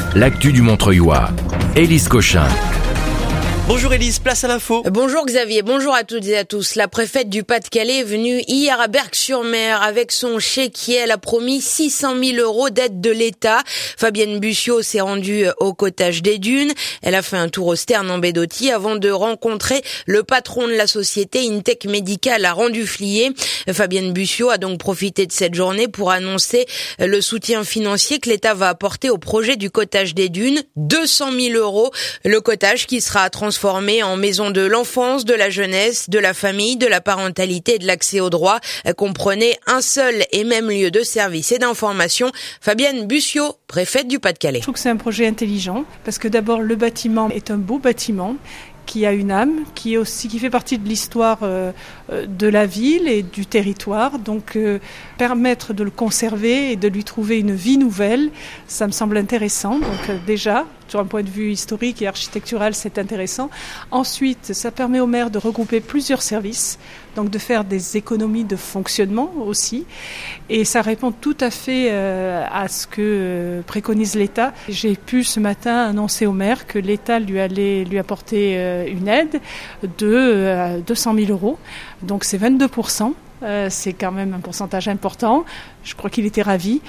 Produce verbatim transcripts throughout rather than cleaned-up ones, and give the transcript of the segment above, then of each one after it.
l'actu du Montreuilois. Élise Cochin. Bonjour Élise, place à l'info. Bonjour Xavier, bonjour à toutes et à tous. La préfète du Pas-de-Calais est venue hier à Berck-sur-Mer avec son chéquier. Elle a promis six cent mille euros d'aide de l'État. Fabienne Bussiot s'est rendue au cottage des Dunes. Elle a fait un tour au Stern en baie d'Authie avant de rencontrer le patron de la société Intech Médical à Rendu-Fliers. Fabienne Bussiot a donc profité de cette journée pour annoncer le soutien financier que l'État va apporter au projet du cottage des Dunes. deux cent mille euros. Le cottage qui sera transformé formé en maison de l'enfance, de la jeunesse, de la famille, de la parentalité et de l'accès aux droits, comprenait un seul et même lieu de service et d'information. Fabienne Bussiot, préfète du Pas-de-Calais. Je trouve que c'est un projet intelligent parce que d'abord le bâtiment est un beau bâtiment qui a une âme, qui est aussi qui fait partie de l'histoire euh, de la ville et du territoire. Donc euh, permettre de le conserver et de lui trouver une vie nouvelle, ça me semble intéressant. Donc euh, déjà, sur un point de vue historique et architectural, c'est intéressant. Ensuite, ça permet au maire de regrouper plusieurs services, donc de faire des économies de fonctionnement aussi. Et ça répond tout à fait euh, à ce que euh, préconise l'État. J'ai pu ce matin annoncer au maire que l'État lui allait lui apporter euh, une aide de euh, deux cent mille euros. Donc c'est vingt-deux pour cent. Euh, c'est quand même un pourcentage important. Je crois qu'il était ravi.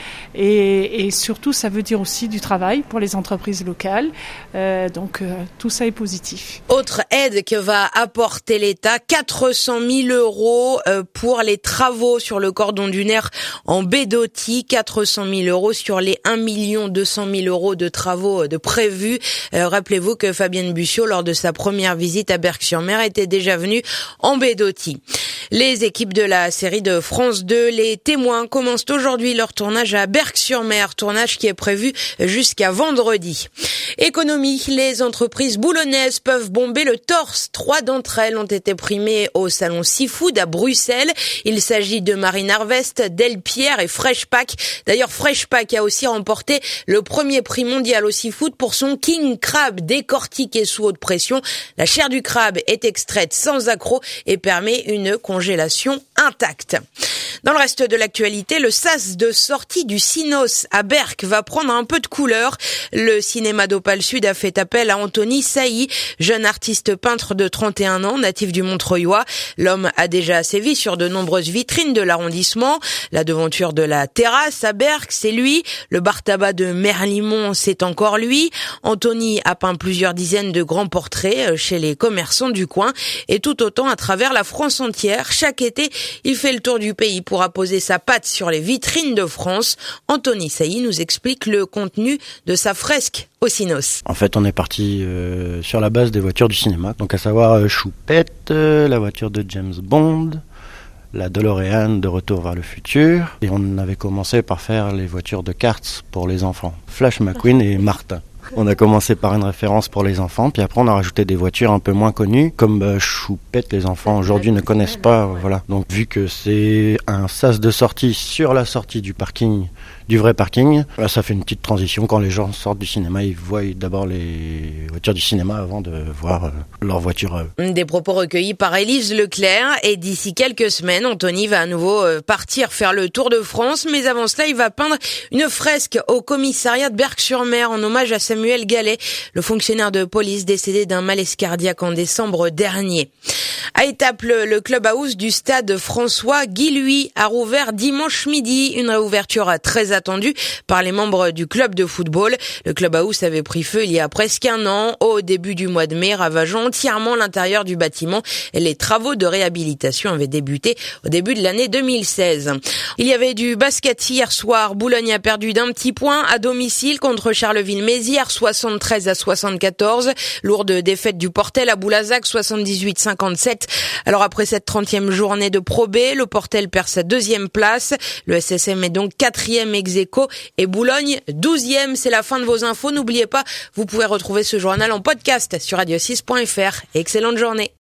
Et, et surtout, ça veut dire aussi du travail pour les entreprises locales. Euh, donc, euh, tout ça est positif. Autre aide que va apporter l'État, quatre cent mille euros euh, pour les travaux sur le cordon dunaire en baie d'Authie. quatre cent mille euros sur les un million deux cent mille euros de travaux de prévus. Euh, rappelez-vous que Fabienne Bussiot, lors de sa première visite à Berck-sur-Mer, était déjà venue en baie d'Authie. Les équipes de la série de France deux, Les Témoins, commencent aujourd'hui leur tournage à Berck-sur-Mer, tournage qui est prévu jusqu'à vendredi. Économie, les entreprises boulonnaises peuvent bomber le torse. Trois d'entre elles ont été primées au salon Seafood à Bruxelles. Il s'agit de Marine Harvest, Delpierre et Freshpack. D'ailleurs, Freshpack a aussi remporté le premier prix mondial au seafood pour son King Crab décortiqué sous haute pression. La chair du crabe est extraite sans accroc et permet une congélation intacte. Dans le reste de l'actualité, le sas de sortie du Cinos à Berck va prendre un peu de couleur. Le cinéma d'Opale Sud a fait appel à Anthony Sailly, jeune artiste peintre de trente et un ans, natif du Montreuilois. L'homme a déjà sévi sur de nombreuses vitrines de l'arrondissement. La devanture de la terrasse à Berck, c'est lui. Le bar tabac de Merlimont, c'est encore lui. Anthony a peint plusieurs dizaines de grands portraits chez les commerçants du coin et tout autant à travers la France entière. Chaque été, il fait le tour du pays pour apposer sa patte sur les vitrines de France. Anthony Sailly nous explique le contenu de sa fresque au Cinos. En fait, on est parti euh, sur la base des voitures du cinéma, donc à savoir euh, Choupette, euh, la voiture de James Bond, la DeLorean de Retour vers le futur, et on avait commencé par faire les voitures de karts pour les enfants, Flash McQueen et Martin. On a commencé par une référence pour les enfants, puis après on a rajouté des voitures un peu moins connues, comme euh, Choupette, les enfants aujourd'hui ne connaissent pas, euh, voilà. Donc vu que c'est un sas de sortie sur la sortie du parking, du vrai parking, là, ça fait une petite transition. Quand les gens sortent du cinéma, ils voient d'abord les voitures du cinéma avant de voir euh, leur voiture. Euh. Des propos recueillis par Élise Leclerc, et d'ici quelques semaines, Anthony va à nouveau euh, partir faire le tour de France, mais avant cela, il va peindre une fresque au commissariat de Berck-sur-Mer en hommage à Samuel Gallet, le fonctionnaire de police décédé d'un malaise cardiaque en décembre dernier. À Étaples, le clubhouse du stade François Guilhuy a rouvert dimanche midi, une réouverture très attendue par les membres du club de football. Le clubhouse avait pris feu il y a presque un an, au début du mois de mai, ravageant entièrement l'intérieur du bâtiment. Les travaux de réhabilitation avaient débuté au début de l'année deux mille seize. Il y avait du basket hier soir. Boulogne a perdu d'un petit point à domicile contre Charleville-Mézières, soixante-treize à soixante-quatorze. Lourde défaite du Portel à Boulazac, soixante-dix-huit à cinquante-sept. Alors après cette trentième journée de Pro B, le Portel perd sa deuxième place. Le S S M est donc quatrième ex aequo et Boulogne douzième. C'est la fin de vos infos. N'oubliez pas, vous pouvez retrouver ce journal en podcast sur radio six point f r. Excellente journée.